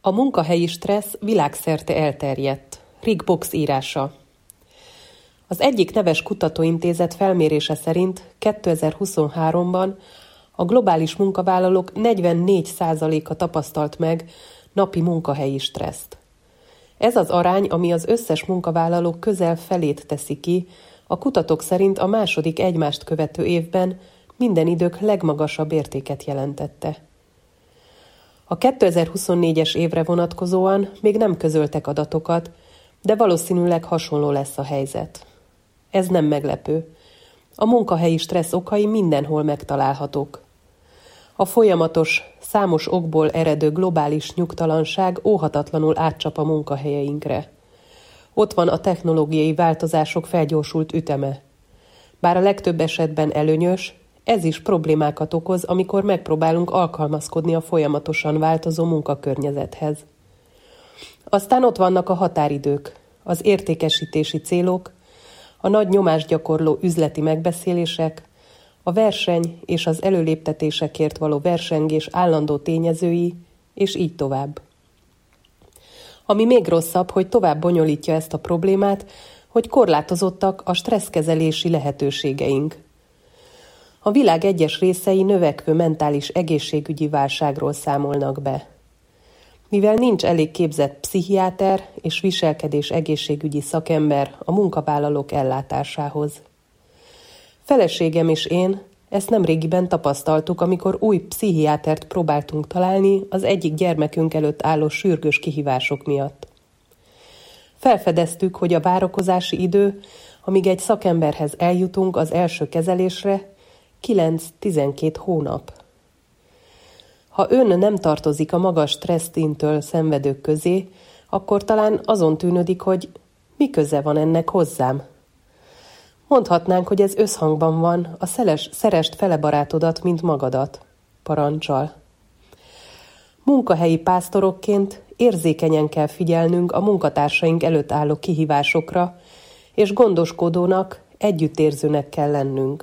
A munkahelyi stressz világszerte elterjedt. Rick Box írása. Az egyik neves kutatóintézet felmérése szerint 2023-ban a globális munkavállalók 44%-a tapasztalt meg napi munkahelyi stresszt. Ez az arány, ami az összes munkavállalók közel felét teszi ki, a kutatók szerint a második egymást követő évben minden idők legmagasabb értéket jelentette. A 2024-es évre vonatkozóan még nem közöltek adatokat, de valószínűleg hasonló lesz a helyzet. Ez nem meglepő. A munkahelyi stressz okai mindenhol megtalálhatók. A folyamatos, számos okból eredő globális nyugtalanság óhatatlanul átcsap a munkahelyeinkre. Ott van a technológiai változások felgyorsult üteme. Bár a legtöbb esetben előnyös, ez is problémákat okoz, amikor megpróbálunk alkalmazkodni a folyamatosan változó munkakörnyezethez. Aztán ott vannak a határidők, az értékesítési célok, a nagy nyomásgyakorló üzleti megbeszélések, a verseny és az előléptetésekért való versengés állandó tényezői, és így tovább. Ami még rosszabb, hogy tovább bonyolítja ezt a problémát, hogy korlátozottak a stresszkezelési lehetőségeink. A világ egyes részei növekvő mentális egészségügyi válságról számolnak be. Mivel nincs elég képzett pszichiáter és viselkedés egészségügyi szakember a munkavállalók ellátásához. Feleségem és én ezt nemrégiben tapasztaltuk, amikor új pszichiátert próbáltunk találni az egyik gyermekünk előtt álló sürgős kihívások miatt. Felfedeztük, hogy a várakozási idő, amíg egy szakemberhez eljutunk az első kezelésre, 9-12 hónap. Ha ön nem tartozik a magas stressztintől szenvedők közé, akkor talán azon tűnődik, hogy mi köze van ennek hozzám. Mondhatnánk, hogy ez összhangban van, a szerest fele barátodat, mint magadat, parancsal. Munkahelyi pásztorokként érzékenyen kell figyelnünk a munkatársaink előtt álló kihívásokra, és gondoskodónak, együttérzőnek kell lennünk.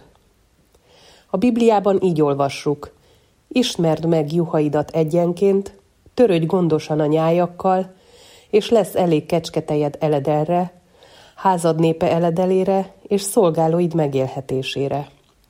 A Bibliában így olvassuk: ismerd meg juhaidat egyenként, törődj gondosan a nyájakkal, és lesz elég kecsketejed eledelre, házad népe eledelére és szolgálóid megélhetésére.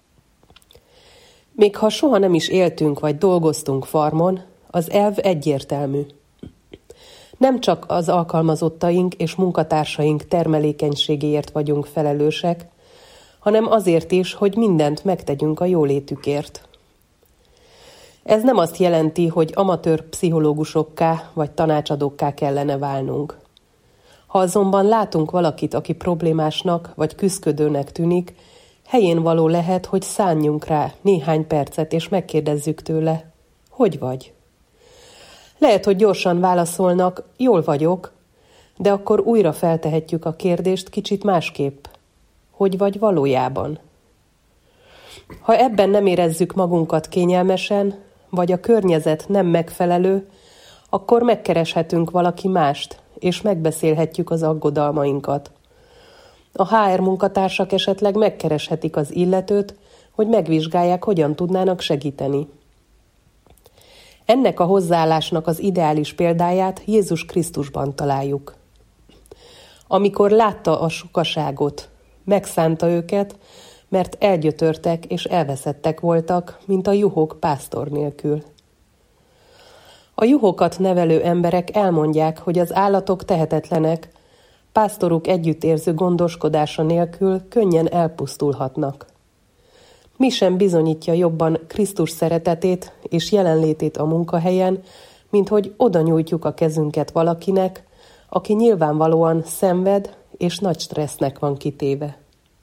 Még ha soha nem is éltünk vagy dolgoztunk farmon, az elv egyértelmű. Nem csak az alkalmazottaink és munkatársaink termelékenységéért vagyunk felelősek, hanem azért is, hogy mindent megtegyünk a jólétükért. Ez nem azt jelenti, hogy amatőr pszichológusokká vagy tanácsadókká kellene válnunk. Ha azonban látunk valakit, aki problémásnak vagy küszködőnek tűnik, helyén való lehet, hogy szánjunk rá néhány percet, és megkérdezzük tőle: hogy vagy? Lehet, hogy gyorsan válaszolnak: jól vagyok, de akkor újra feltehetjük a kérdést kicsit másképp: hogy vagy valójában? Ha ebben nem érezzük magunkat kényelmesen, vagy a környezet nem megfelelő, akkor megkereshetünk valaki mást, és megbeszélhetjük az aggodalmainkat. A HR munkatársak esetleg megkereshetik az illetőt, hogy megvizsgálják, hogyan tudnának segíteni. Ennek a hozzáállásnak az ideális példáját Jézus Krisztusban találjuk. Amikor látta a sokaságot, megszánta őket, mert elgyötörtek és elveszettek voltak, mint a juhok pásztor nélkül. A juhokat nevelő emberek elmondják, hogy az állatok tehetetlenek, pásztoruk együttérző gondoskodása nélkül könnyen elpusztulhatnak. Mi sem bizonyítja jobban Krisztus szeretetét és jelenlétét a munkahelyen, mint hogy oda nyújtjuk a kezünket valakinek, aki nyilvánvalóan szenved és nagy stressznek van kitéve.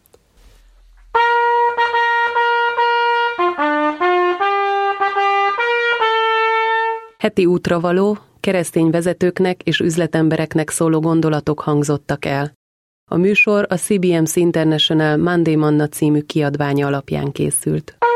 Heti útravaló, keresztény vezetőknek és üzletembereknek szóló gondolatok hangzottak el. A műsor a CBMC International Monday Manna című kiadványa alapján készült.